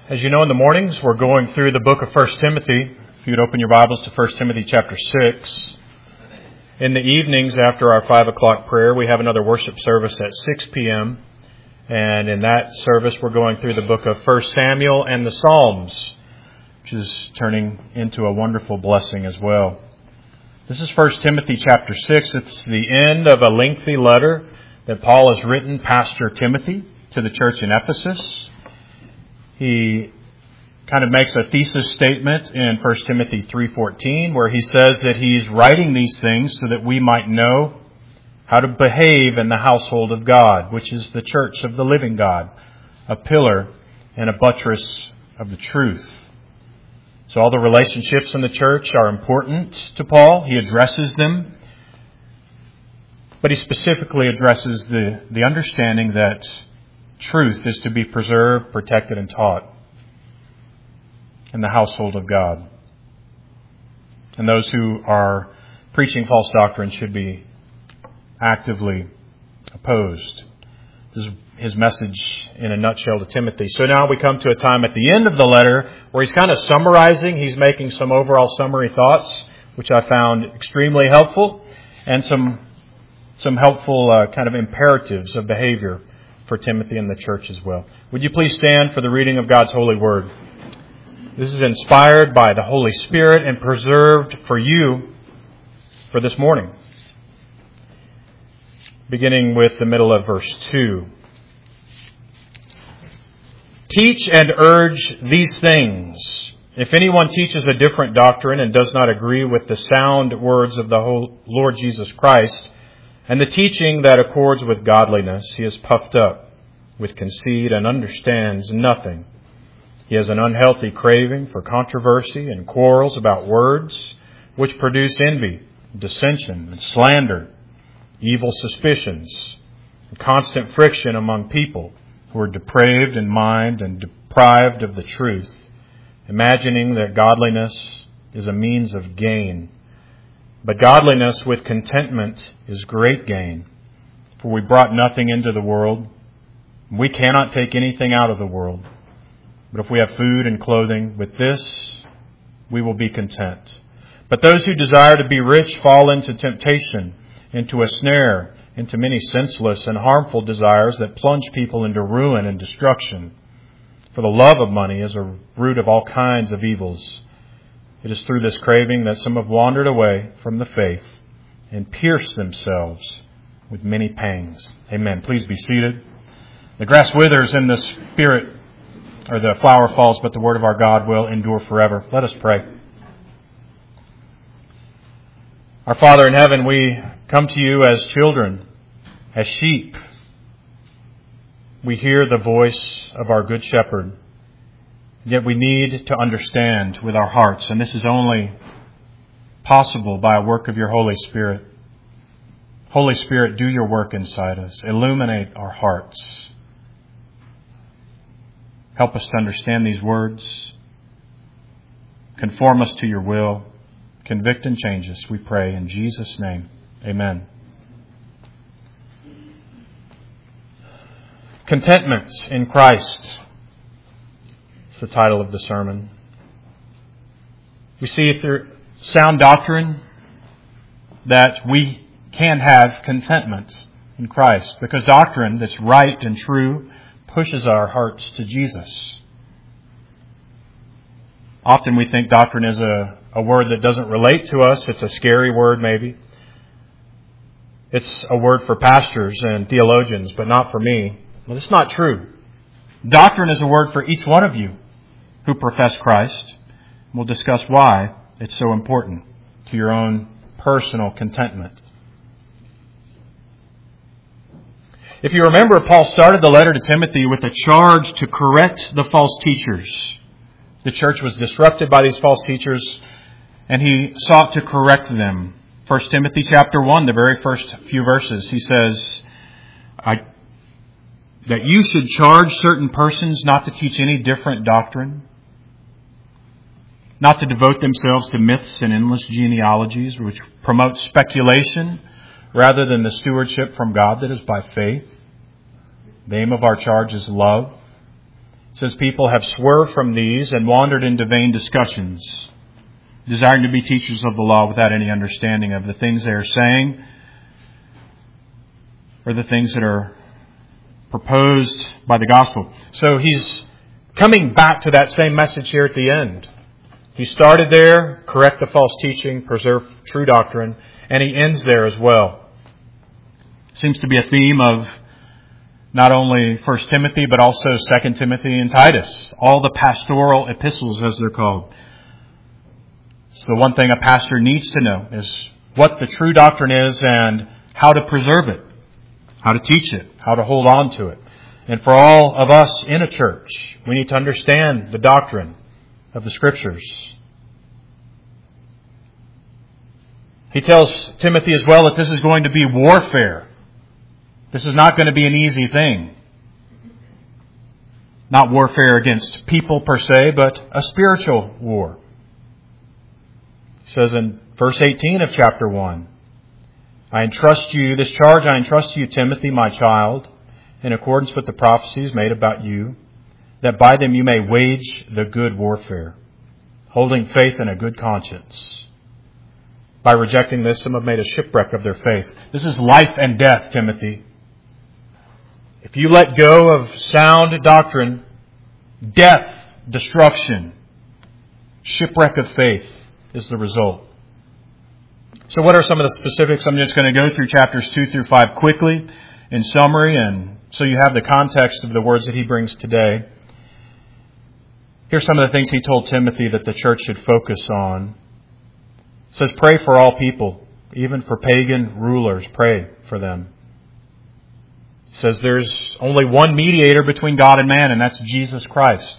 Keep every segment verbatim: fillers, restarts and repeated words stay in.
As you know, in the mornings, we're going through the book of First Timothy. If you'd open your Bibles to First Timothy chapter six. In the evenings, after our five o'clock prayer, we have another worship service at six p.m. And in that service, we're going through the book of First Samuel and the Psalms, which is turning into a wonderful blessing as well. This is First Timothy chapter six. It's the end of a lengthy letter that Paul has written, Pastor Timothy, to the church in Ephesus. He kind of makes a thesis statement in First Timothy three fourteen where he says that he's writing these things so that we might know how to behave in the household of God, which is the church of the living God, a pillar and a buttress of the truth. So all the relationships in the church are important to Paul. He addresses them, but he specifically addresses the, the understanding that truth is to be preserved, protected, and taught in the household of God. And those who are preaching false doctrine should be actively opposed. This is his message in a nutshell to Timothy. So now we come to a time at the end of the letter where he's kind of summarizing. He's making some overall summary thoughts, which I found extremely helpful, and some some helpful uh, kind of imperatives of behavior for Timothy and the church as well. Would you please stand for the reading of God's holy word? This is inspired by the Holy Spirit and preserved for you for this morning. Beginning with the middle of verse two. Teach and urge these things. If anyone teaches a different doctrine and does not agree with the sound words of the whole Lord Jesus Christ, and the teaching that accords with godliness, he is puffed up with conceit and understands nothing. He has an unhealthy craving for controversy and quarrels about words, which produce envy, dissension, and slander, evil suspicions, and constant friction among people who are depraved in mind and deprived of the truth, imagining that godliness is a means of gain. But godliness with contentment is great gain. For we brought nothing into the world. We cannot take anything out of the world. But if we have food and clothing, with this we will be content. But those who desire to be rich fall into temptation, into a snare, into many senseless and harmful desires that plunge people into ruin and destruction. For the love of money is a root of all kinds of evils. It is through this craving that some have wandered away from the faith and pierced themselves with many pangs. Amen. Please be seated. The grass withers and the spirit, or the flower falls, but the word of our God will endure forever. Let us pray. Our Father in heaven, we come to you as children, as sheep. We hear the voice of our good shepherd. Yet we need to understand with our hearts, and this is only possible by a work of your Holy Spirit. Holy Spirit, do your work inside us. Illuminate our hearts. Help us to understand these words. Conform us to your will. Convict and change us, we pray in Jesus' name. Amen. Contentment in Christ. The title of the sermon. We see through sound doctrine that we can have contentment in Christ, because doctrine that's right and true pushes our hearts to Jesus. Often we think doctrine is a, a word that doesn't relate to us. It's a scary word maybe. It's a word for pastors and theologians, but not for me. Well, it's not true. Doctrine is a word for each one of you who profess Christ. We'll discuss why it's so important to your own personal contentment. If you remember, Paul started the letter to Timothy with a charge to correct the false teachers. The church was disrupted by these false teachers, and he sought to correct them. First Timothy chapter one, the very first few verses, he says, I, that you should charge certain persons not to teach any different doctrine, not to devote themselves to myths and endless genealogies, which promote speculation rather than the stewardship from God that is by faith. The aim of our charge is love. It says people have swerved from these and wandered into vain discussions, desiring to be teachers of the law without any understanding of the things they are saying or the things that are proposed by the gospel. So he's coming back to that same message here at the end. He started there, correct the false teaching, preserve true doctrine, and he ends there as well. Seems to be a theme of not only First Timothy, but also Second Timothy and Titus. All the pastoral epistles, as they're called. So the one thing a pastor needs to know is what the true doctrine is and how to preserve it, how to teach it, how to hold on to it. And for all of us in a church, we need to understand the doctrine of the Scriptures. He tells Timothy as well that this is going to be warfare. This is not going to be an easy thing. Not warfare against people per se, but a spiritual war. He says in verse eighteen of chapter one, I entrust you, this charge I entrust to you, Timothy, my child, in accordance with the prophecies made about you, that by them you may wage the good warfare, holding faith and a good conscience. By rejecting this, some have made a shipwreck of their faith. This is life and death, Timothy. If you let go of sound doctrine, death, destruction, shipwreck of faith is the result. So what are some of the specifics? I'm just going to go through chapters two through five quickly in summary, and so you have the context of the words that he brings today. Here's some of the things he told Timothy that the church should focus on. It says, pray for all people, even for pagan rulers. Pray for them. It says there's only one mediator between God and man, and that's Jesus Christ.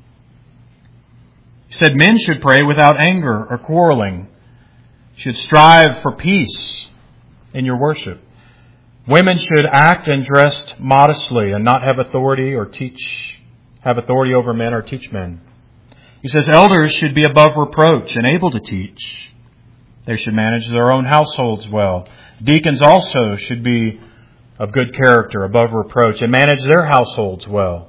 He said men should pray without anger or quarreling. Should strive for peace in your worship. Women should act and dress modestly and not have authority or teach, have authority over men or teach men. He says elders should be above reproach and able to teach. They should manage their own households well. Deacons also should be of good character, above reproach, and manage their households well.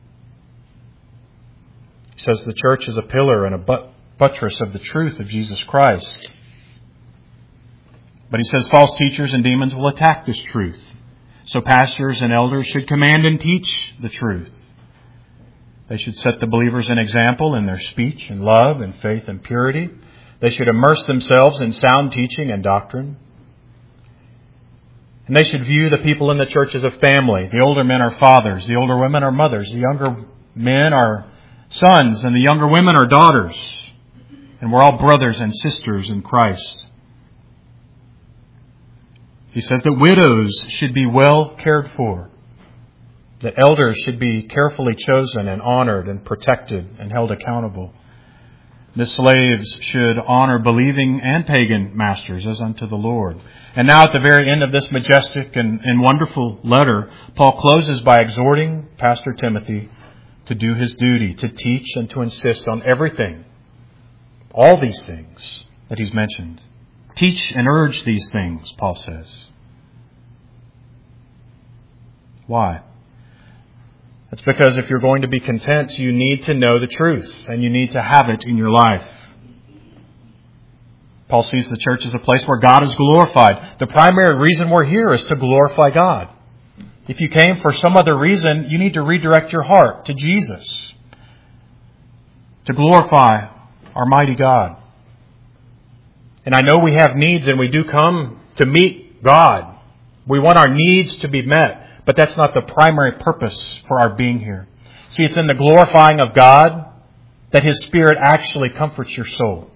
He says the church is a pillar and a buttress of the truth of Jesus Christ. But he says false teachers and demons will attack this truth. So pastors and elders should command and teach the truth. They should set the believers an example in their speech and love and faith and purity. They should immerse themselves in sound teaching and doctrine. And they should view the people in the church as a family. The older men are fathers. The older women are mothers. The younger men are sons. And the younger women are daughters. And we're all brothers and sisters in Christ. He says that widows should be well cared for. That elders should be carefully chosen and honored and protected and held accountable. The slaves should honor believing and pagan masters as unto the Lord. And now at the very end of this majestic and, and wonderful letter, Paul closes by exhorting Pastor Timothy to do his duty, to teach and to insist on everything, all these things that he's mentioned. Teach and urge these things, Paul says. Why? That's because if you're going to be content, you need to know the truth and you need to have it in your life. Paul sees the church as a place where God is glorified. The primary reason we're here is to glorify God. If you came for some other reason, you need to redirect your heart to Jesus, to glorify our mighty God. And I know we have needs and we do come to meet God. We want our needs to be met. But that's not the primary purpose for our being here. See, it's in the glorifying of God that His Spirit actually comforts your soul.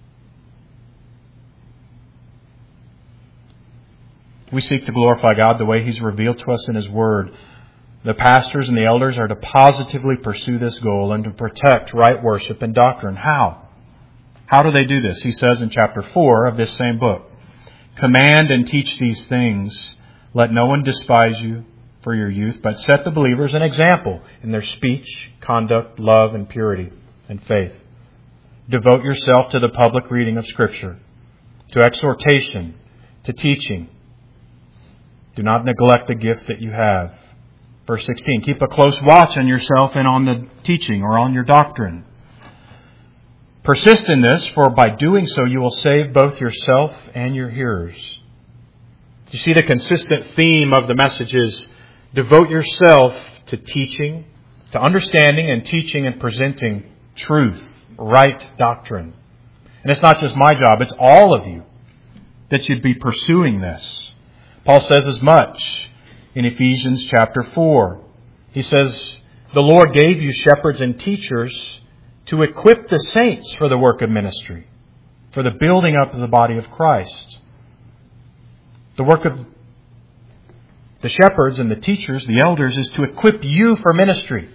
We seek to glorify God the way He's revealed to us in His Word. The pastors and the elders are to positively pursue this goal and to protect right worship and doctrine. How? How do they do this? He says in chapter four of this same book, command and teach these things. Let no one despise you for your youth, but set the believers an example in their speech, conduct, love, and purity, and faith. Devote yourself to the public reading of Scripture, to exhortation, to teaching. Do not neglect the gift that you have, Verse sixteen, keep a close watch on yourself and on the teaching or on your doctrine. Persist in this, for by doing so you will save both yourself and your hearers. You see, the consistent theme of the message is devote yourself to teaching, to understanding and teaching and presenting truth, right doctrine. And it's not just my job, it's all of you that should be pursuing this. Paul says as much in Ephesians chapter four. He says, the Lord gave you shepherds and teachers to equip the saints for the work of ministry, for the building up of the body of Christ. The work of the shepherds and the teachers, the elders, is to equip you for ministry.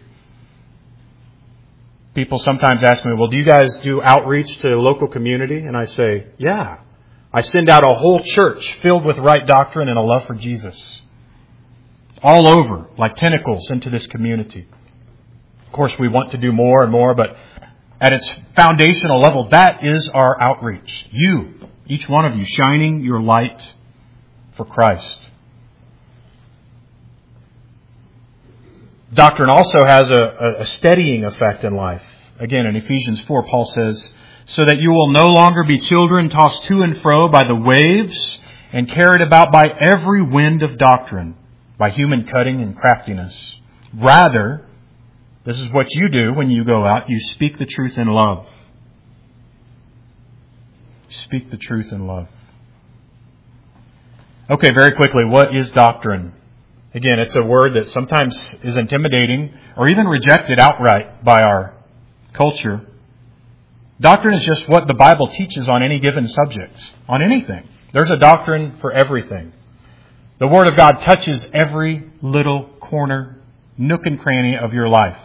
People sometimes ask me, well, do you guys do outreach to the local community? And I say, yeah. I send out a whole church filled with right doctrine and a love for Jesus. All over, like tentacles into this community. Of course, we want to do more and more, but at its foundational level, that is our outreach. You, each one of you, shining your light for Christ. Doctrine also has a, a steadying effect in life. Again, in Ephesians four, Paul says, so that you will no longer be children tossed to and fro by the waves and carried about by every wind of doctrine, by human cunning and craftiness. Rather, this is what you do when you go out. You speak the truth in love. Speak the truth in love. Okay, very quickly, what is doctrine? Again, it's a word that sometimes is intimidating or even rejected outright by our culture. Doctrine is just what the Bible teaches on any given subject, on anything. There's a doctrine for everything. The Word of God touches every little corner, nook and cranny of your life.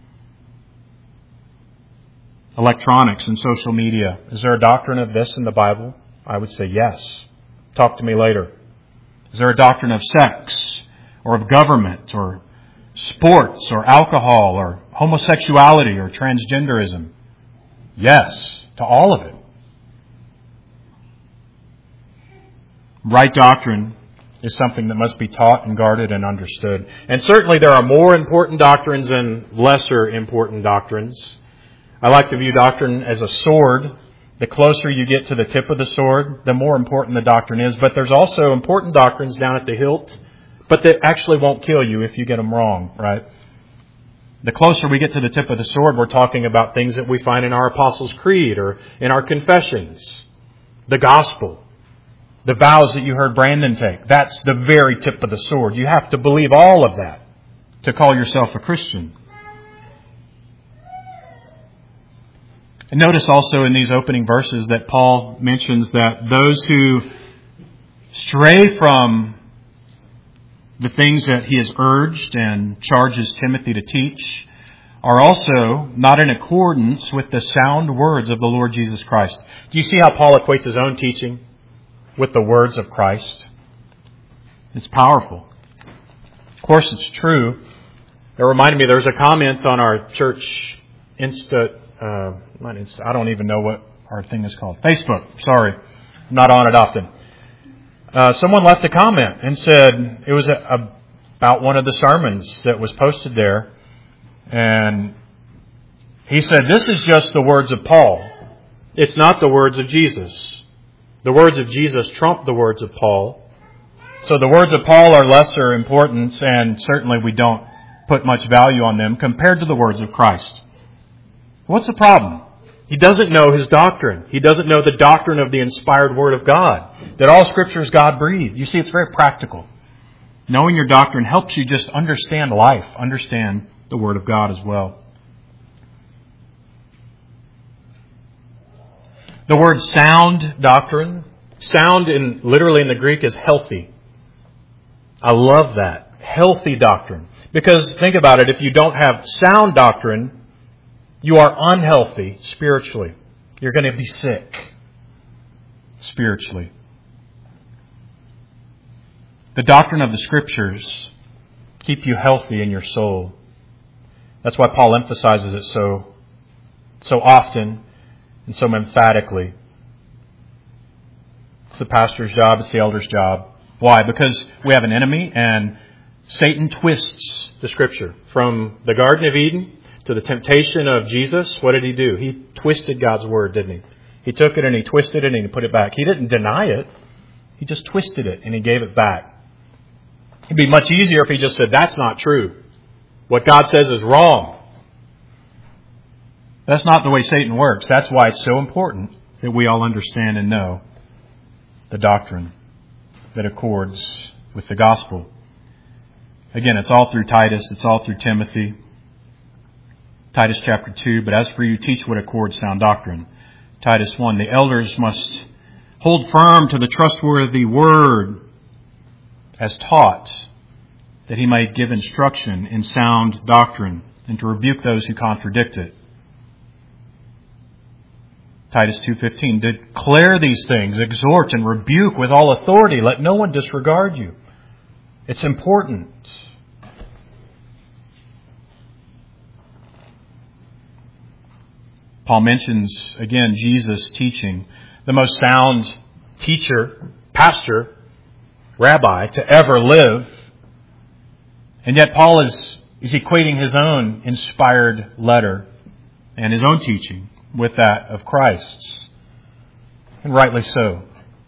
Electronics and social media. Is there a doctrine of this in the Bible? I would say yes. Talk to me later. Is there a doctrine of sex or of government or sports or alcohol or homosexuality or transgenderism? Yes, to all of it. Right doctrine is something that must be taught and guarded and understood. And certainly there are more important doctrines and lesser important doctrines. I like to view doctrine as a sword. The closer you get to the tip of the sword, the more important the doctrine is. But there's also important doctrines down at the hilt, but that actually won't kill you if you get them wrong, right? The closer we get to the tip of the sword, we're talking about things that we find in our Apostles' Creed or in our confessions. The gospel. The vows that you heard Brandon take. That's the very tip of the sword. You have to believe all of that to call yourself a Christian. And notice also in these opening verses that Paul mentions that those who stray from the things that he has urged and charges Timothy to teach are also not in accordance with the sound words of the Lord Jesus Christ. Do you see how Paul equates his own teaching with the words of Christ? It's powerful. Of course, it's true. It reminded me, there was a comment on our church Insta, uh, not Insta, I don't even know what our thing is called. Facebook, sorry. I'm not on it often. Uh, someone left a comment and said it was a, a, about one of the sermons that was posted there. And he said, this is just the words of Paul. It's not the words of Jesus. The words of Jesus trump the words of Paul. So the words of Paul are lesser importance, and certainly we don't put much value on them compared to the words of Christ. What's the problem? He doesn't know his doctrine. He doesn't know the doctrine of the inspired Word of God, that all Scripture is God-breathed. You see, it's very practical. Knowing your doctrine helps you just understand life, understand the Word of God as well. The word sound doctrine, sound in literally in the Greek is healthy. I love that. Healthy doctrine. Because think about it, if you don't have sound doctrine, you are unhealthy spiritually. You're going to be sick spiritually. The doctrine of the Scriptures keep you healthy in your soul. That's why Paul emphasizes it so, so often and so emphatically. It's the pastor's job, it's the elder's job. Why? Because we have an enemy, and Satan twists the Scripture. From the Garden of Eden to the temptation of Jesus, what did he do? He twisted God's Word, didn't he? He took it and he twisted it and he put it back. He didn't deny it. He just twisted it and he gave it back. It'd be much easier if he just said, that's not true. What God says is wrong. That's not the way Satan works. That's why it's so important that we all understand and know the doctrine that accords with the gospel. Again, it's all through Titus. It's all through Timothy. Titus chapter two, but as for you, teach what accords sound doctrine. Titus one, the elders must hold firm to the trustworthy word as taught, that he may give instruction in sound doctrine and to rebuke those who contradict it. Titus two fifteen, declare these things, exhort and rebuke with all authority. Let no one disregard you. It's important. Paul mentions, again, Jesus teaching, the most sound teacher, pastor, rabbi to ever live. And yet Paul is, is equating his own inspired letter and his own teaching with that of Christ's. And rightly so.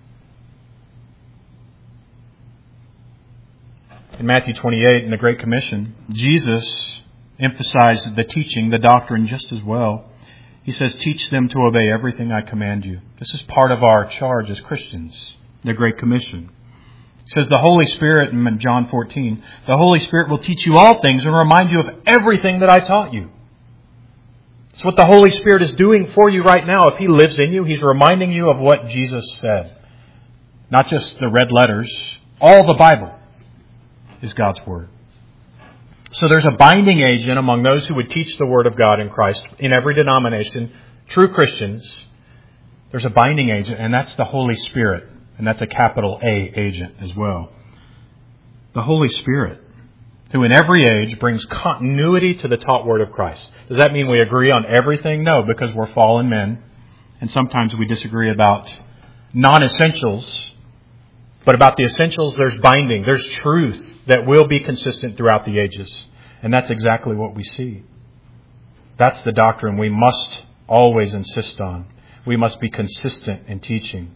In Matthew twenty-eight, in the Great Commission, Jesus emphasized the teaching, the doctrine just as well. He says, teach them to obey everything I command you. This is part of our charge as Christians, the Great Commission. He says the Holy Spirit, in John fourteen, the Holy Spirit will teach you all things and remind you of everything that I taught you. It's what the Holy Spirit is doing for you right now. If He lives in you, He's reminding you of what Jesus said. Not just the red letters. All the Bible is God's Word. So there's a binding agent among those who would teach the Word of God in Christ in every denomination, true Christians. There's a binding agent, and that's the Holy Spirit. And that's a capital A agent as well. The Holy Spirit, who in every age brings continuity to the taught Word of Christ. Does that mean we agree on everything? No, because we're fallen men. And sometimes we disagree about non-essentials. But about the essentials, there's binding. There's truth that will be consistent throughout the ages. And that's exactly what we see. That's the doctrine we must always insist on. We must be consistent in teaching.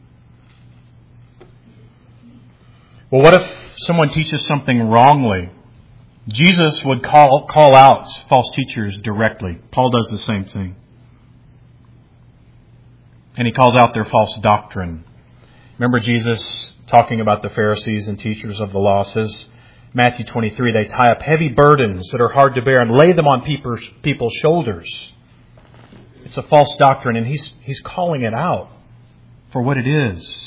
Well, what if someone teaches something wrongly? Jesus would call call out false teachers directly. Paul does the same thing. And he calls out their false doctrine. Remember Jesus talking about the Pharisees and teachers of the law, says, Matthew twenty-three, they tie up heavy burdens that are hard to bear and lay them on people's, people's shoulders. It's a false doctrine, and he's, he's calling it out for what it is.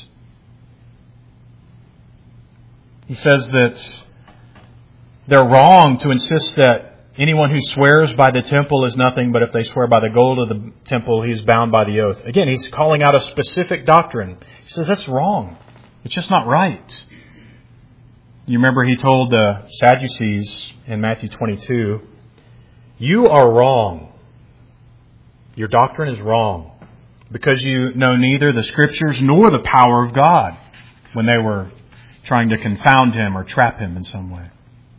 He says that they're wrong to insist that anyone who swears by the temple is nothing, but if they swear by the gold of the temple, he's bound by the oath. Again, he's calling out a specific doctrine. He says that's wrong. It's just not right. You remember he told the Sadducees in Matthew twenty-two, you are wrong. Your doctrine is wrong because you know neither the Scriptures nor the power of God, when they were trying to confound him or trap him in some way.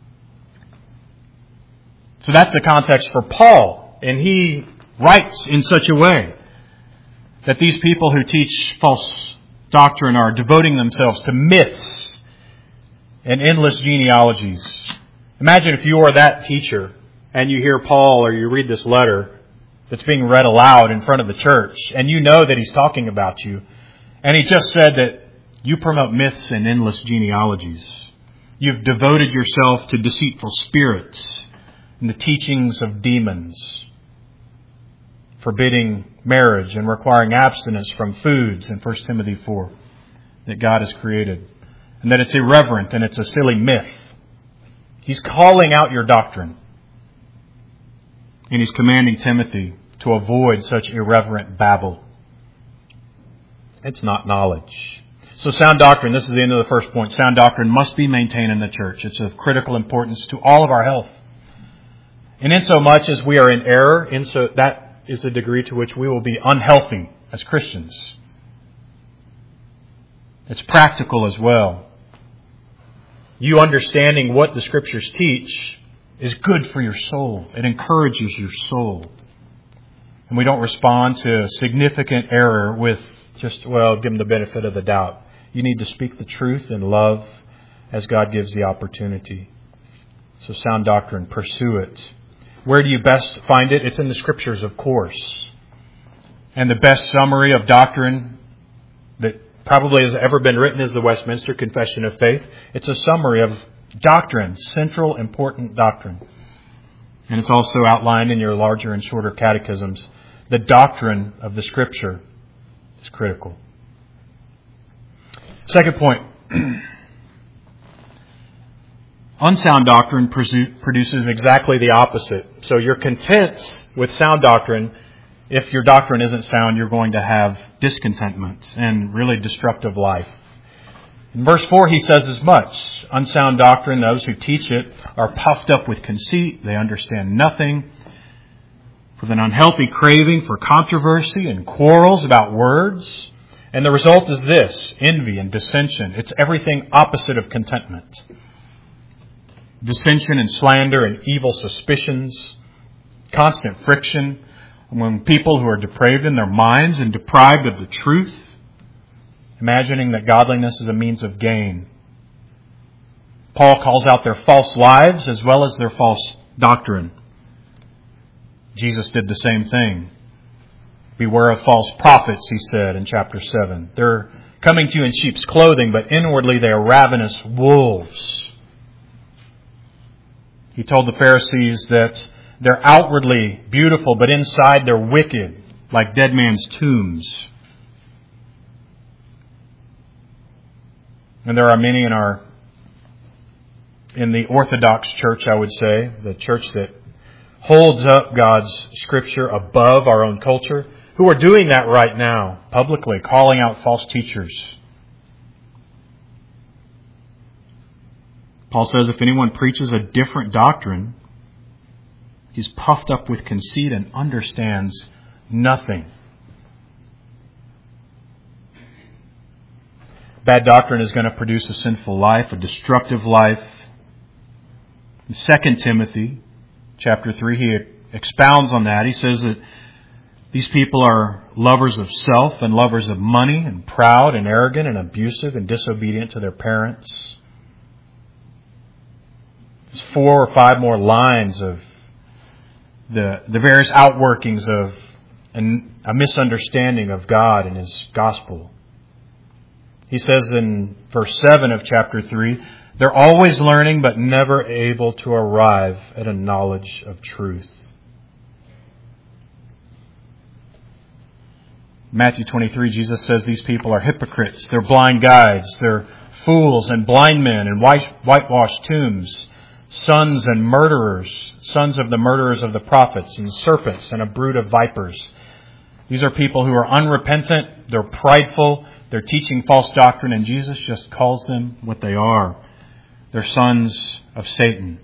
So that's the context for Paul. And he writes in such a way that these people who teach false doctrine are devoting themselves to myths and endless genealogies. Imagine if you are that teacher and you hear Paul or you read this letter that's being read aloud in front of the church and you know that he's talking about you. And he just said that you promote myths and endless genealogies. You've devoted yourself to deceitful spirits and the teachings of demons, forbidding marriage and requiring abstinence from foods in First Timothy four that God has created, and that it's irreverent and it's a silly myth. He's calling out your doctrine. And he's commanding Timothy to avoid such irreverent babble. It's not knowledge. So sound doctrine, this is the end of the first point. Sound doctrine must be maintained in the church. It's of critical importance to all of our health. And in so much as we are in error, in so that is the degree to which we will be unhealthy as Christians. It's practical as well. you understanding what the Scriptures teach is good for your soul. It encourages your soul. And we don't respond to significant error with just, well, give them the benefit of the doubt. You need to speak the truth in love as God gives the opportunity. So sound doctrine, pursue it. Where do you best find it? It's in the Scriptures, of course. And the best summary of doctrine that probably has ever been written is the Westminster Confession of Faith. It's a summary of doctrine, central, important doctrine. And it's also outlined in your larger and shorter catechisms. The doctrine of the Scripture is critical. Second point. Unsound doctrine produces exactly the opposite. So you're content with sound doctrine. If your doctrine isn't sound, you're going to have discontentment and really destructive life. In verse four, he says as much. Unsound doctrine, those who teach it, are puffed up with conceit. They understand nothing. With an unhealthy craving for controversy and quarrels about words. And the result is this, envy and dissension. It's everything opposite of contentment. Dissension and slander and evil suspicions, constant friction among people who are depraved in their minds and deprived of the truth, imagining that godliness is a means of gain. Paul calls out their false lives as well as their false doctrine. Jesus did the same thing. Beware of false prophets, he said in chapter seven. They're coming to you in sheep's clothing, but inwardly they are ravenous wolves. He told the Pharisees that they're outwardly beautiful, but inside they're wicked, like dead man's tombs. And there are many in our, in the Orthodox Church, I would say, the church that holds up God's Scripture above our own culture, who are doing that right now, publicly, calling out false teachers. Paul says if anyone preaches a different doctrine, he's puffed up with conceit and understands nothing. Bad doctrine is going to produce a sinful life, a destructive life. In Second Timothy chapter three, he expounds on that. He says that these people are lovers of self and lovers of money and proud and arrogant and abusive and disobedient to their parents. There's four or five more lines of the, the various outworkings of an, a misunderstanding of God and His gospel. He says in verse seven of chapter three, they're always learning but never able to arrive at a knowledge of truth. Matthew twenty-three, Jesus says these people are hypocrites. They're blind guides. They're fools and blind men and white, whitewashed tombs. Sons and murderers. Sons of the murderers of the prophets and serpents and a brood of vipers. These are people who are unrepentant. They're prideful. They're teaching false doctrine, and Jesus just calls them what they are. They're sons of Satan.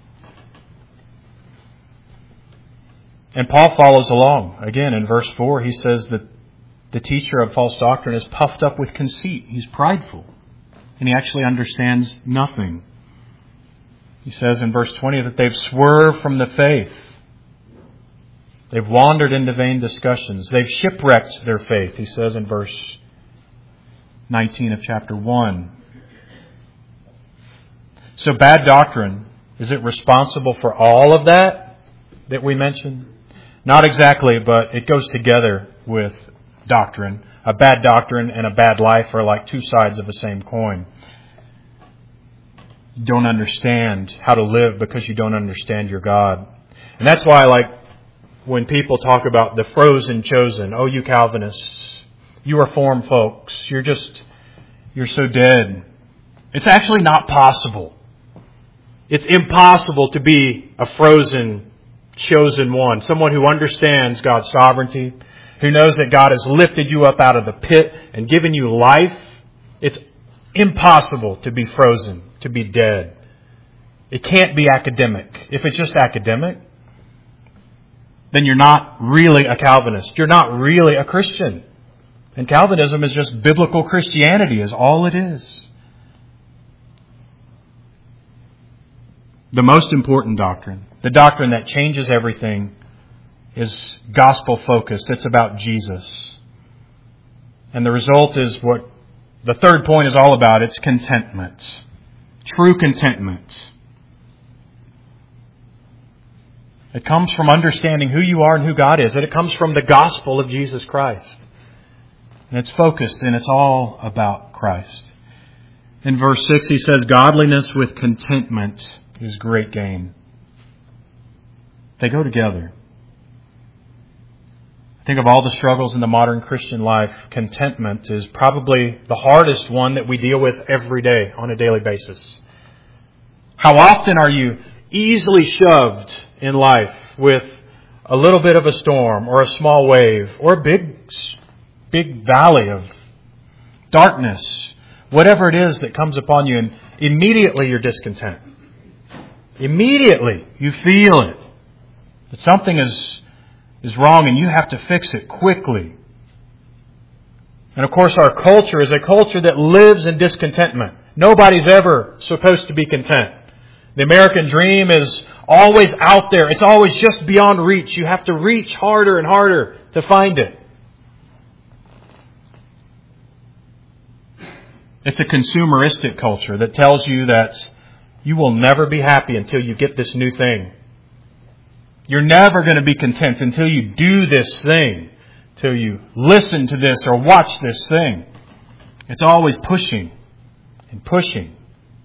And Paul follows along. Again, in verse four, he says that the teacher of false doctrine is puffed up with conceit. He's prideful. And he actually understands nothing. He says in verse twenty that they've swerved from the faith. They've wandered into vain discussions. They've shipwrecked their faith, he says in verse nineteen of chapter one. So bad doctrine, is it responsible for all of that that we mentioned? Not exactly, but it goes together with doctrine. A bad doctrine and a bad life are like two sides of the same coin. You don't understand how to live because you don't understand your God. And that's why, like, when people talk about the frozen chosen, oh, you Calvinists, you Reform folks, you're just, you're so dead. It's actually not possible. It's impossible to be a frozen chosen one, someone who understands God's sovereignty, who knows that God has lifted you up out of the pit and given you life. It's impossible to be frozen, to be dead. It can't be academic. If it's just academic, then you're not really a Calvinist. You're not really a Christian. And Calvinism is just biblical Christianity, is all it is. The most important doctrine, the doctrine that changes everything, is gospel-focused. It's about Jesus. And the result is what the third point is all about. It's contentment. True contentment. It comes from understanding who you are and who God is. And it comes from the gospel of Jesus Christ. And it's focused and it's all about Christ. In verse six, he says, godliness with contentment is great gain. They go together. Think of all the struggles in the modern Christian life. Contentment is probably the hardest one that we deal with every day on a daily basis. How often are you easily shoved in life with a little bit of a storm or a small wave or a big, big valley of darkness, whatever it is that comes upon you, and immediately you're discontent. Immediately you feel it. That something is is wrong and you have to fix it quickly. And of course our culture is a culture that lives in discontentment. Nobody's ever supposed to be content. The American dream is always out there. It's always just beyond reach. You have to reach harder and harder to find it. It's a consumeristic culture that tells you that you will never be happy until you get this new thing. You're never going to be content until you do this thing, till you listen to this or watch this thing. It's always pushing and pushing.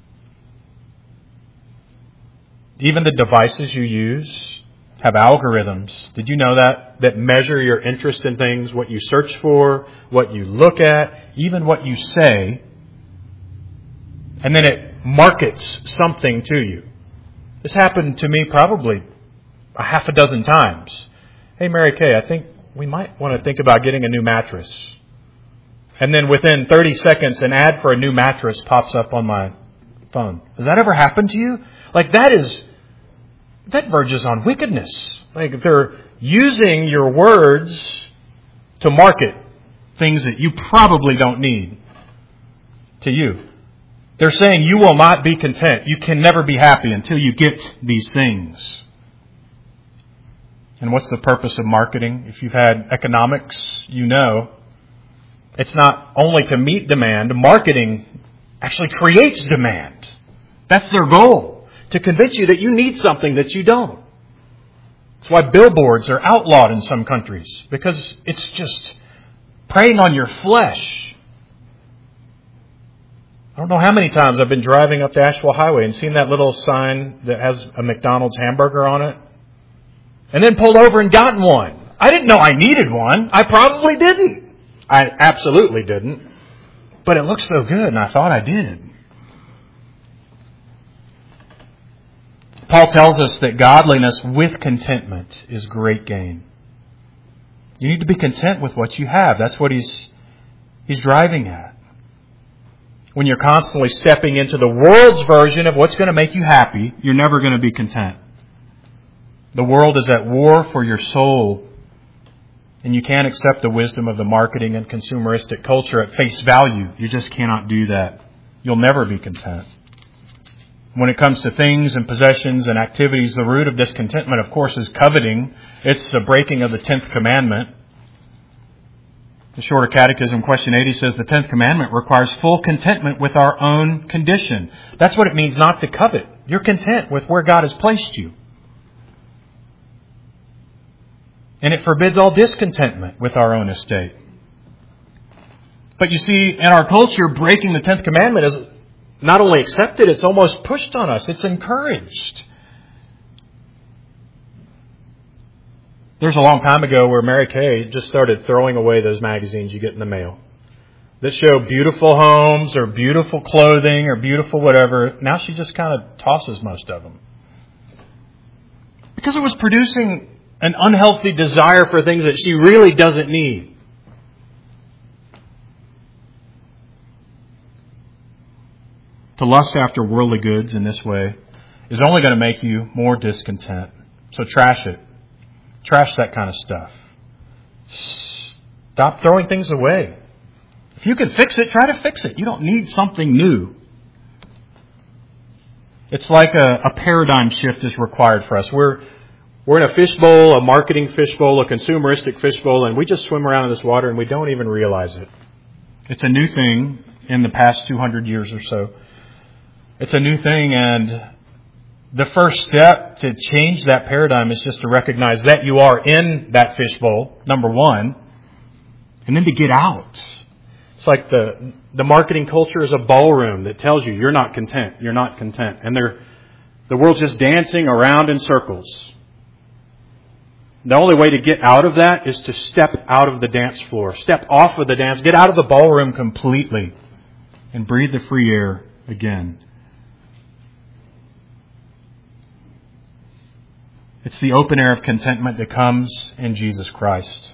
Even the devices you use have algorithms. Did you know that? That measure your interest in things, what you search for, what you look at, even what you say. And then it markets something to you. This happened to me probably a half a dozen times. Hey, Mary Kay, I think we might want to think about getting a new mattress. And then within thirty seconds, an ad for a new mattress pops up on my phone. Has that ever happened to you? Like that is, that verges on wickedness. Like they're using your words to market things that you probably don't need to you. They're saying you will not be content. You can never be happy until you get these things. And what's the purpose of marketing? If you've had economics, you know it's not only to meet demand. Marketing actually creates demand. That's their goal, to convince you that you need something that you don't. That's why billboards are outlawed in some countries, because it's just preying on your flesh. I don't know how many times I've been driving up the Asheville Highway and seen that little sign that has a McDonald's hamburger on it. And then pulled over and gotten one. I didn't know I needed one. I probably didn't. I absolutely didn't. But it looked so good and I thought I did. Paul tells us that godliness with contentment is great gain. You need to be content with what you have. That's what he's, he's driving at. When you're constantly stepping into the world's version of what's going to make you happy, you're never going to be content. The world is at war for your soul, and you can't accept the wisdom of the marketing and consumeristic culture at face value. You just cannot do that. You'll never be content. When it comes to things and possessions and activities, the root of discontentment, of course, is coveting. It's the breaking of the tenth commandment. The Shorter Catechism, question eighty, says the tenth commandment requires full contentment with our own condition. That's what it means not to covet. You're content with where God has placed you. And it forbids all discontentment with our own estate. But you see, in our culture, breaking the tenth commandment is not only accepted, it's almost pushed on us. It's encouraged. There's a long time ago where Mary Kay just started throwing away those magazines you get in the mail that show beautiful homes or beautiful clothing or beautiful whatever. Now she just kind of tosses most of them. Because it was producing an unhealthy desire for things that she really doesn't need. To lust after worldly goods in this way is only going to make you more discontent. So trash it. Trash that kind of stuff. Stop throwing things away. If you can fix it, try to fix it. You don't need something new. It's like a, a paradigm shift is required for us. We're we're in a fishbowl, a marketing fishbowl, a consumeristic fishbowl, and we just swim around in this water and we don't even realize it. It's a new thing in the past two hundred years or so. It's a new thing, and the first step to change that paradigm is just to recognize that you are in that fishbowl, number one, and then to get out. It's like the the marketing culture is a ballroom that tells you you're not content, you're not content. And they're, the world's just dancing around in circles. The only way to get out of that is to step out of the dance floor, step off of the dance, get out of the ballroom completely, and breathe the free air again. It's the open air of contentment that comes in Jesus Christ.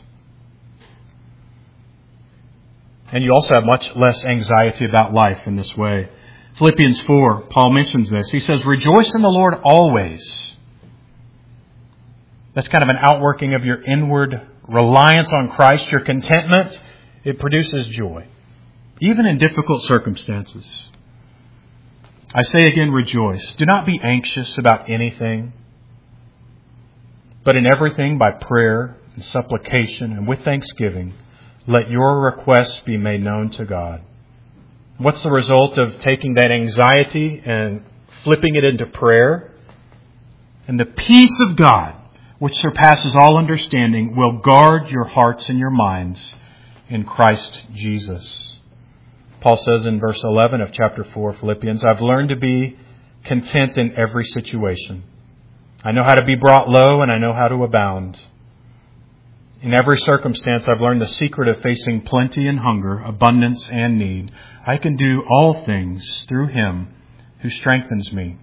And you also have much less anxiety about life in this way. Philippians four, Paul mentions this. He says, rejoice in the Lord always. That's kind of an outworking of your inward reliance on Christ, your contentment. It produces joy, even in difficult circumstances. I say again, rejoice. Do not be anxious about anything, but in everything by prayer and supplication and with thanksgiving, let your requests be made known to God. What's the result of taking that anxiety and flipping it into prayer? And the peace of God, which surpasses all understanding, will guard your hearts and your minds in Christ Jesus. Paul says in verse eleven of chapter four, Philippians, I've learned to be content in every situation. I know how to be brought low and I know how to abound. In every circumstance, I've learned the secret of facing plenty and hunger, abundance and need. I can do all things through Him who strengthens me.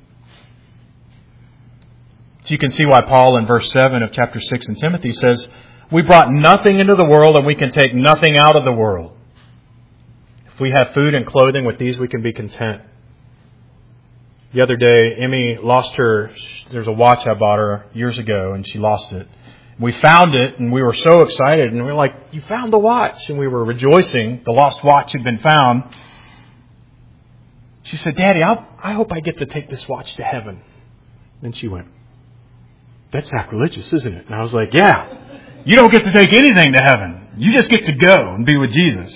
So you can see why Paul in verse seven of chapter six in Timothy says, we brought nothing into the world and we can take nothing out of the world. If we have food and clothing, with these we can be content. The other day, Emmy lost her, there's a watch I bought her years ago and she lost it. We found it and we were so excited and we were like, you found the watch. And we were rejoicing. The lost watch had been found. She said, Daddy, I'll, I hope I get to take this watch to heaven. Then she went, that's sacrilegious, isn't it? And I was like, yeah, you don't get to take anything to heaven. You just get to go and be with Jesus.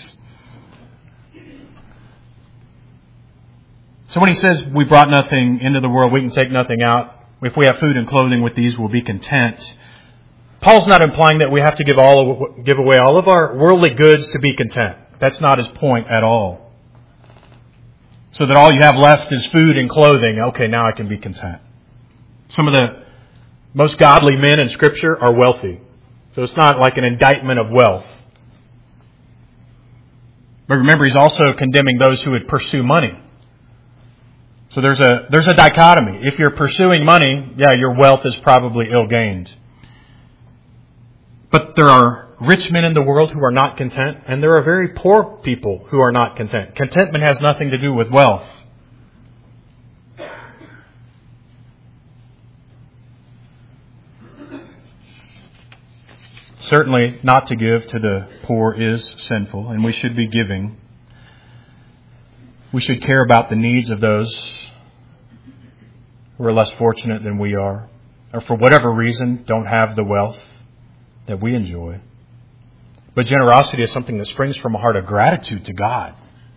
So when he says we brought nothing into the world, we can take nothing out. If we have food and clothing, with these we'll be content. Paul's not implying that we have to give all give away all of our worldly goods to be content. That's not his point at all. So that all you have left is food and clothing. Okay, now I can be content. Some of the most godly men in Scripture are wealthy. So it's not like an indictment of wealth. But remember, he's also condemning those who would pursue money. So there's a there's a dichotomy. If you're pursuing money, yeah, your wealth is probably ill-gained. But there are rich men in the world who are not content, and there are very poor people who are not content. Contentment has nothing to do with wealth. Certainly, not to give to the poor is sinful, and we should be giving. We should care about the needs of those who are less fortunate than we are, or for whatever reason don't have the wealth that we enjoy. But generosity is something that springs from a heart of gratitude to God.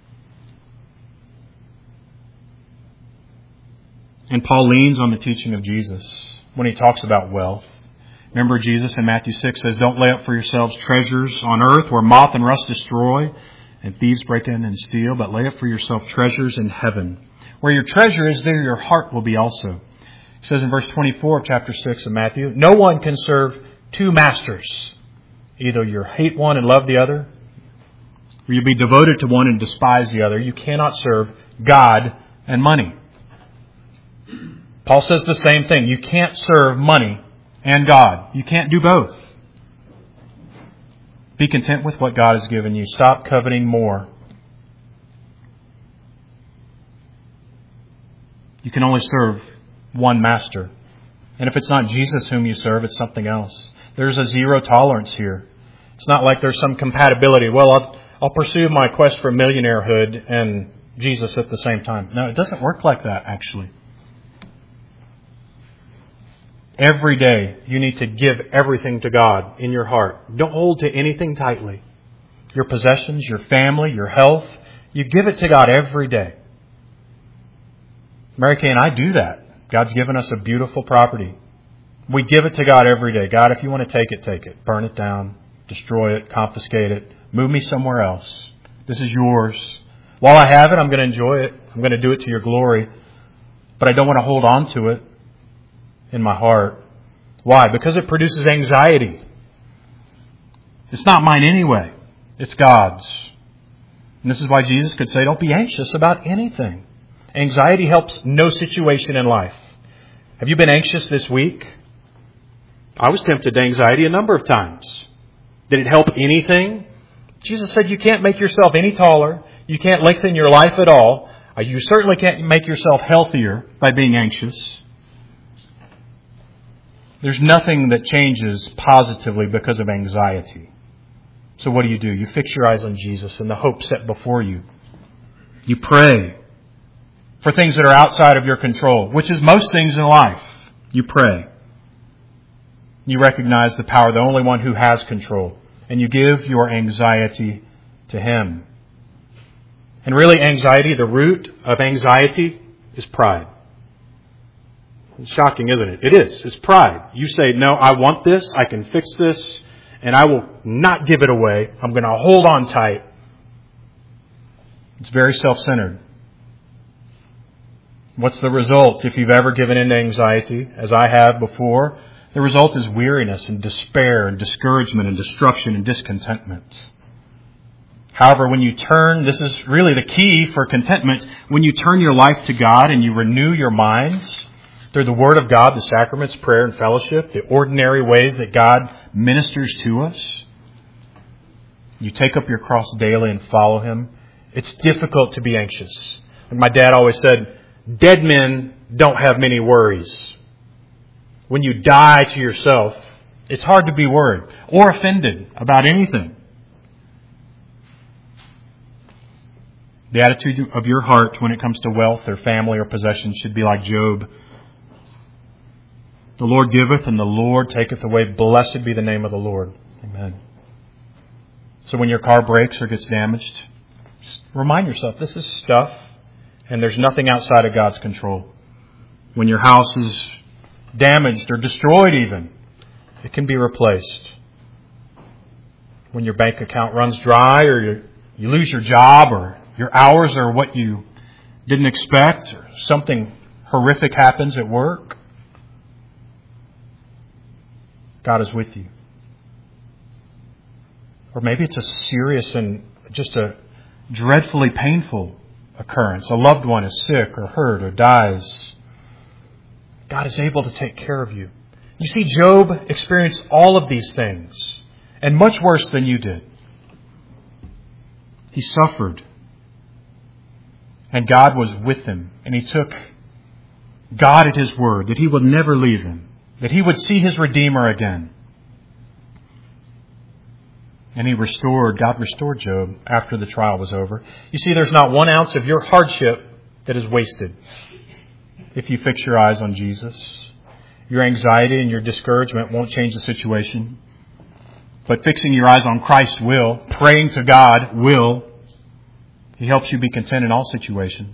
And Paul leans on the teaching of Jesus when he talks about wealth. Remember, Jesus in Matthew six says, don't lay up for yourselves treasures on earth where moth and rust destroy and thieves break in and steal, but lay up for yourself treasures in heaven. Where your treasure is, there your heart will be also. He says in verse twenty-four of chapter six of Matthew, no one can serve two masters. Either you hate one and love the other, or you'll be devoted to one and despise the other. You cannot serve God and money. Paul says the same thing. You can't serve money and God. You can't do both. Be content with what God has given you. Stop coveting more. You can only serve one master. And if it's not Jesus whom you serve, it's something else. There's a zero tolerance here. It's not like there's some compatibility. Well, I'll, I'll pursue my quest for millionairehood and Jesus at the same time. No, it doesn't work like that, actually. Every day, you need to give everything to God in your heart. Don't hold to anything tightly. Your possessions, your family, your health, you give it to God every day. Mary Kay and I do that. God's given us a beautiful property. We give it to God every day. God, if you want to take it, take it. Burn it down, destroy it, confiscate it, move me somewhere else. This is yours. While I have it, I'm going to enjoy it. I'm going to do it to your glory. But I don't want to hold on to it in my heart. Why? Because it produces anxiety. It's not mine anyway. It's God's. And this is why Jesus could say, don't be anxious about anything. Anxiety helps no situation in life. Have you been anxious this week? I was tempted to anxiety a number of times. Did it help anything? Jesus said you can't make yourself any taller. You can't lengthen your life at all. You certainly can't make yourself healthier by being anxious. There's nothing that changes positively because of anxiety. So what do you do? You fix your eyes on Jesus and the hope set before you. You pray for things that are outside of your control, which is most things in life. You pray. You recognize the power of the only one who has control. And you give your anxiety to Him. And really, anxiety, the root of anxiety is pride. It's shocking, isn't it? It is. It's pride. You say, no, I want this. I can fix this. And I will not give it away. I'm going to hold on tight. It's very self-centered. What's the result if you've ever given in to anxiety, as I have before? The result is weariness and despair and discouragement and destruction and discontentment. However, when you turn, this is really the key for contentment, when you turn your life to God and you renew your minds through the Word of God, the sacraments, prayer and fellowship, the ordinary ways that God ministers to us, you take up your cross daily and follow Him. It's difficult to be anxious. And my dad always said, dead men don't have many worries. When you die to yourself, it's hard to be worried or offended about anything. The attitude of your heart when it comes to wealth or family or possessions should be like Job. The Lord giveth and the Lord taketh away. Blessed be the name of the Lord. Amen. So when your car breaks or gets damaged, just remind yourself this is stuff and there's nothing outside of God's control. When your house is damaged or destroyed even, it can be replaced. When your bank account runs dry or you, you lose your job or your hours are what you didn't expect or something horrific happens at work, God is with you. Or maybe it's a serious and just a dreadfully painful occurrence. A loved one is sick or hurt or dies. God is able to take care of you. You see, Job experienced all of these things, and much worse than you did. He suffered, and God was with him, and he took God at His word, that He would never leave him, that he would see his Redeemer again. And He restored, God restored Job after the trial was over. You see, there's not one ounce of your hardship that is wasted if you fix your eyes on Jesus. Your anxiety and your discouragement won't change the situation. But fixing your eyes on Christ will. Praying to God will. He helps you be content in all situations.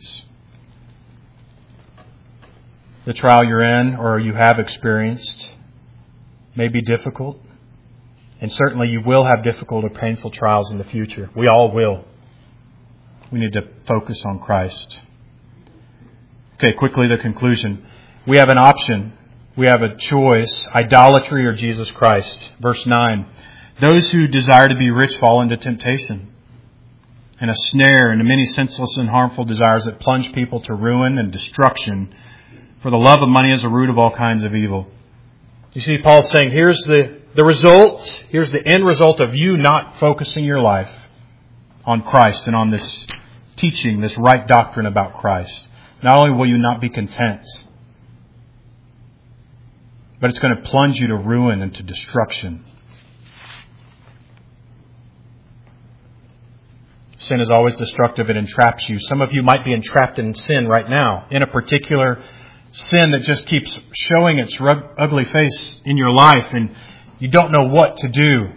The trial you're in or you have experienced may be difficult. And certainly you will have difficult or painful trials in the future. We all will. We need to focus on Christ. Okay, quickly the conclusion. We have an option. We have a choice. Idolatry or Jesus Christ. Verse nine. Those who desire to be rich fall into temptation and a snare and many senseless and harmful desires that plunge people to ruin and destruction. For the love of money is a root of all kinds of evil. You see, Paul's saying, here's the, the result. Here's the end result of you not focusing your life on Christ and on this teaching, this right doctrine about Christ. Not only will you not be content, but it's going to plunge you to ruin and to destruction. Sin is always destructive. It entraps you. Some of you might be entrapped in sin right now, in a particular sin that just keeps showing its rug- ugly face in your life and you don't know what to do. You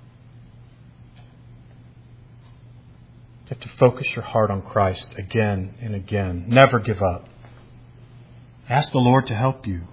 have to focus your heart on Christ again and again. Never give up. Ask the Lord to help you.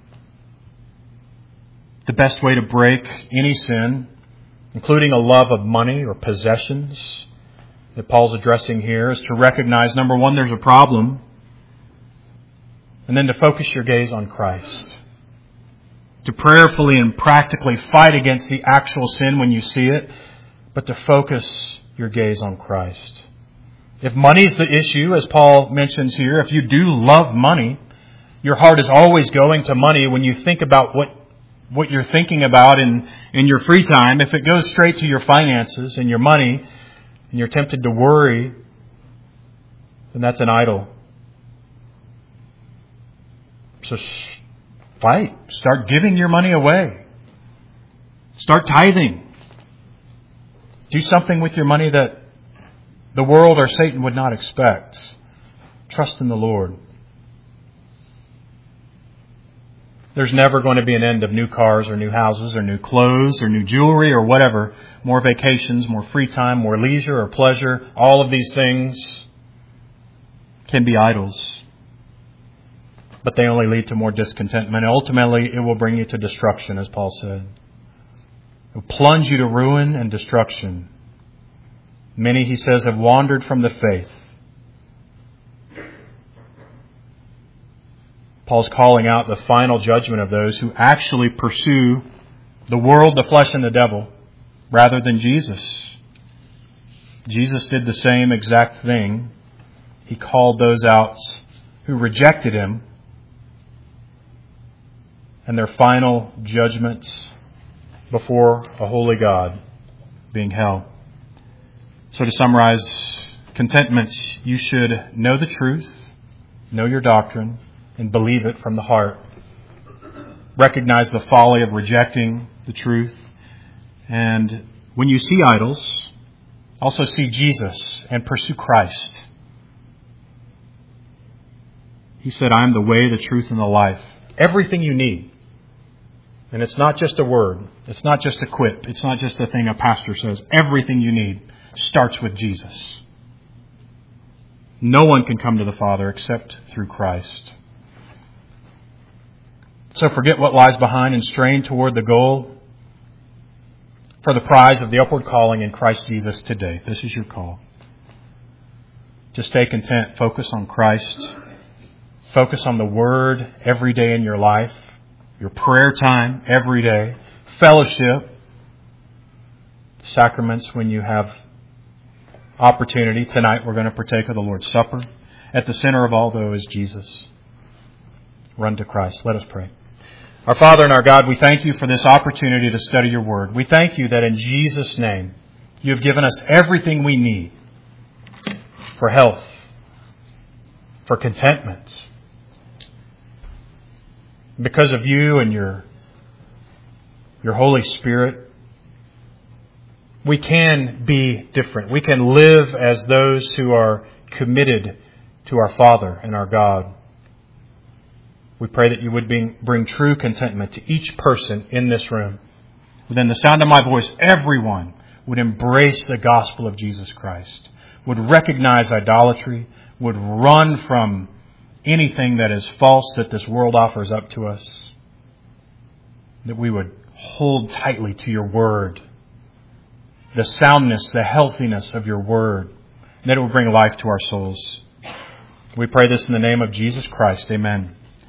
The best way to break any sin, including a love of money or possessions that Paul's addressing here, is to recognize, number one, there's a problem, and then to focus your gaze on Christ. To prayerfully and practically fight against the actual sin when you see it, but to focus your gaze on Christ. If money's the issue, as Paul mentions here, if you do love money, your heart is always going to money when you think about what what you're thinking about in, in your free time. If it goes straight to your finances and your money, and you're tempted to worry, then that's an idol. So fight. Start giving your money away. Start tithing. Do something with your money that the world or Satan would not expect. Trust in the Lord. There's never going to be an end of new cars or new houses or new clothes or new jewelry or whatever. More vacations, more free time, more leisure or pleasure. All of these things can be idols. But they only lead to more discontentment. Ultimately, it will bring you to destruction, as Paul said. It will plunge you to ruin and destruction. Many, he says, have wandered from the faith. Paul's calling out the final judgment of those who actually pursue the world, the flesh, and the devil rather than Jesus. Jesus did the same exact thing. He called those out who rejected Him, and their final judgment before a holy God being hell. So to summarize, contentment, you should know the truth, know your doctrine, and believe it from the heart. Recognize the folly of rejecting the truth. And when you see idols, also see Jesus and pursue Christ. He said, I am the way, the truth, and the life. Everything you need. And it's not just a word. It's not just a quip. It's not just a thing a pastor says. Everything you need starts with Jesus. No one can come to the Father except through Christ. So forget what lies behind and strain toward the goal for the prize of the upward calling in Christ Jesus today. This is your call. Just stay content. Focus on Christ. Focus on the Word every day in your life. Your prayer time every day. Fellowship. Sacraments when you have opportunity. Tonight we're going to partake of the Lord's Supper. At the center of all, though, is Jesus. Run to Christ. Let us pray. Our Father and our God, we thank you for this opportunity to study your Word. We thank you that in Jesus' name you have given us everything we need for health, for contentment. Because of you and your, your Holy Spirit, we can be different. We can live as those who are committed to our Father and our God. We pray that you would bring, bring true contentment to each person in this room. Within the sound of my voice, everyone would embrace the gospel of Jesus Christ, would recognize idolatry, would run from anything that is false that this world offers up to us, that we would hold tightly to your word, the soundness, the healthiness of your word, and that it would bring life to our souls. We pray this in the name of Jesus Christ. Amen.